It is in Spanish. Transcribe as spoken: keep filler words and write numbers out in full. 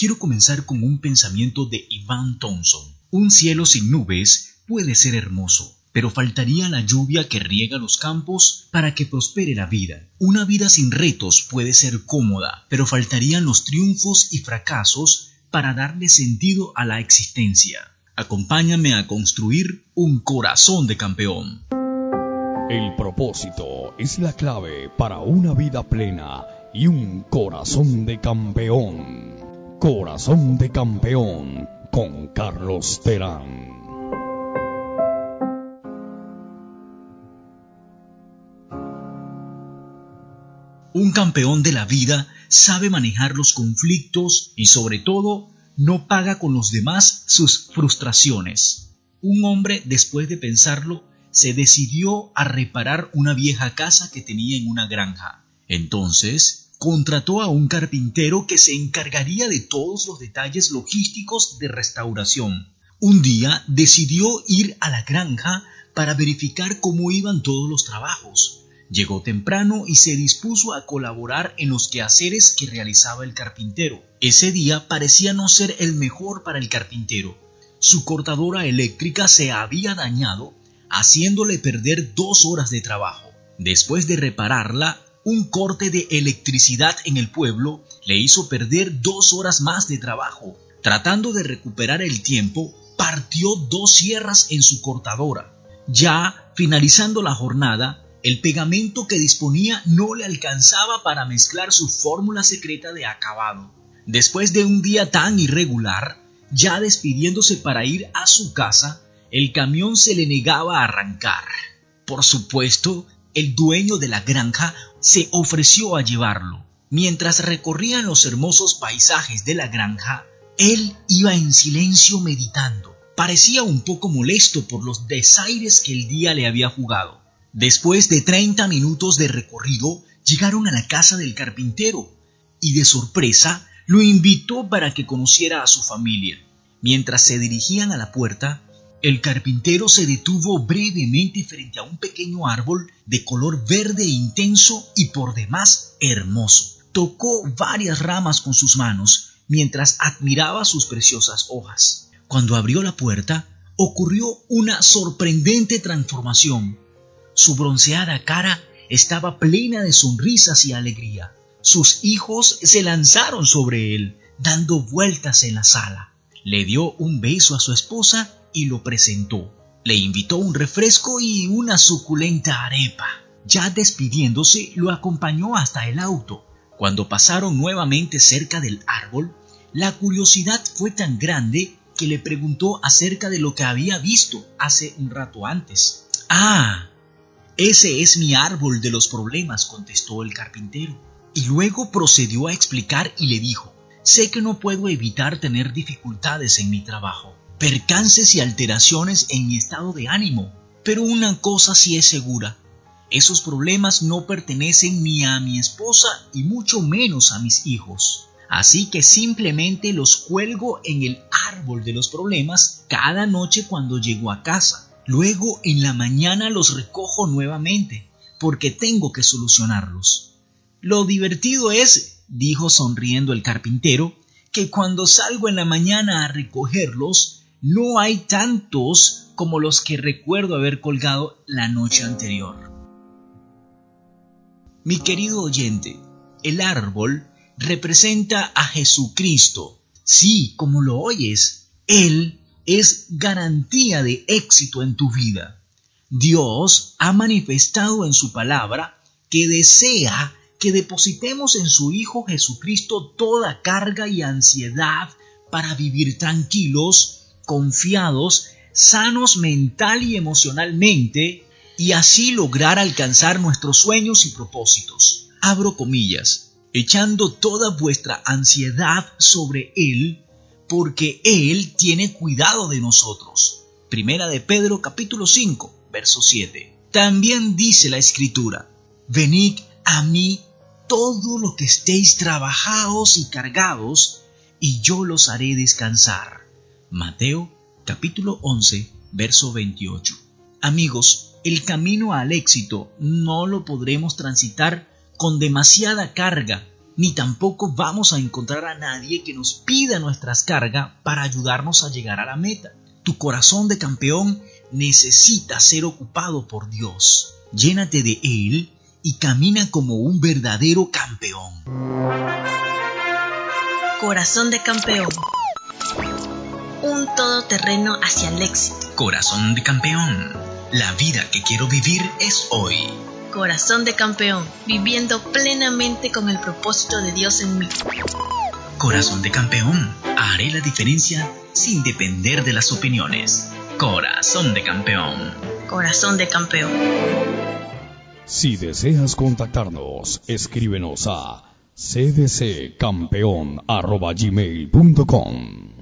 quiero comenzar con un pensamiento de Ivan Thompson. Un cielo sin nubes puede ser hermoso, pero faltaría la lluvia que riega los campos para que prospere la vida. Una vida sin retos puede ser cómoda, pero faltarían los triunfos y fracasos para darle sentido a la existencia. Acompáñame a construir un corazón de campeón. El propósito es la clave para una vida plena y un corazón de campeón. Corazón de campeón con Carlos Terán. Un campeón de la vida sabe manejar los conflictos y, sobre todo, no paga con los demás sus frustraciones. Un hombre, después de pensarlo, se decidió a reparar una vieja casa que tenía en una granja. Entonces, contrató a un carpintero que se encargaría de todos los detalles logísticos de restauración. Un día decidió ir a la granja para verificar cómo iban todos los trabajos. Llegó temprano y se dispuso a colaborar en los quehaceres que realizaba el carpintero. Ese día parecía no ser el mejor para el carpintero. Su cortadora eléctrica se había dañado, haciéndole perder dos horas de trabajo. Después de repararla, un corte de electricidad en el pueblo le hizo perder dos horas más de trabajo. Tratando de recuperar el tiempo, partió dos sierras en su cortadora. Ya finalizando la jornada, el pegamento que disponía no le alcanzaba para mezclar su fórmula secreta de acabado. Después de un día tan irregular, ya despidiéndose para ir a su casa, el camión se le negaba a arrancar. Por supuesto, el dueño de la granja se ofreció a llevarlo. Mientras recorrían los hermosos paisajes de la granja, él iba en silencio meditando. Parecía un poco molesto por los desaires que el día le había jugado. Después de treinta minutos de recorrido, llegaron a la casa del carpintero y, de sorpresa, lo invitó para que conociera a su familia. Mientras se dirigían a la puerta, el carpintero se detuvo brevemente frente a un pequeño árbol de color verde intenso y por demás hermoso. Tocó varias ramas con sus manos mientras admiraba sus preciosas hojas. Cuando abrió la puerta, ocurrió una sorprendente transformación. Su bronceada cara estaba plena de sonrisas y alegría. Sus hijos se lanzaron sobre él, dando vueltas en la sala. Le dio un beso a su esposa y lo presentó. Le invitó un refresco y una suculenta arepa. Ya despidiéndose, lo acompañó hasta el auto. Cuando pasaron nuevamente cerca del árbol, la curiosidad fue tan grande que le preguntó acerca de lo que había visto hace un rato antes. «Ah, ese es mi árbol de los problemas», contestó el carpintero. Y luego procedió a explicar y le dijo: «Sé que no puedo evitar tener dificultades en mi trabajo, percances y alteraciones en mi estado de ánimo, pero una cosa sí es segura. Esos problemas no pertenecen ni a mi esposa y mucho menos a mis hijos. Así que simplemente los cuelgo en el árbol de los problemas cada noche cuando llego a casa. Luego en la mañana los recojo nuevamente, porque tengo que solucionarlos. Lo divertido es», dijo sonriendo el carpintero, «que cuando salgo en la mañana a recogerlos, no hay tantos como los que recuerdo haber colgado la noche anterior». Mi querido oyente, el árbol representa a Jesucristo. Sí, como lo oyes, Él es garantía de éxito en tu vida. Dios ha manifestado en su palabra que desea que depositemos en su Hijo Jesucristo toda carga y ansiedad para vivir tranquilos, confiados, sanos mental y emocionalmente, y así lograr alcanzar nuestros sueños y propósitos. Abro comillas, echando toda vuestra ansiedad sobre Él, porque Él tiene cuidado de nosotros. Primera de Pedro capítulo cinco, verso siete. También dice la Escritura: venid a mí todo lo que estéis trabajados y cargados, y yo los haré descansar. Mateo capítulo once, verso veintiocho. Amigos, el camino al éxito no lo podremos transitar con demasiada carga ni tampoco vamos a encontrar a nadie que nos pida nuestras cargas para ayudarnos a llegar a la meta. Tu corazón de campeón necesita ser ocupado por Dios. Llénate de Él y camina como un verdadero campeón. Corazón de campeón. Un todoterreno hacia el éxito. Corazón de campeón. La vida que quiero vivir es hoy. Corazón de campeón, viviendo plenamente con el propósito de Dios en mí. Corazón de campeón, haré la diferencia sin depender de las opiniones. Corazón de campeón. Corazón de campeón. Si deseas contactarnos, escríbenos a c d c campeón arroba gmail punto com.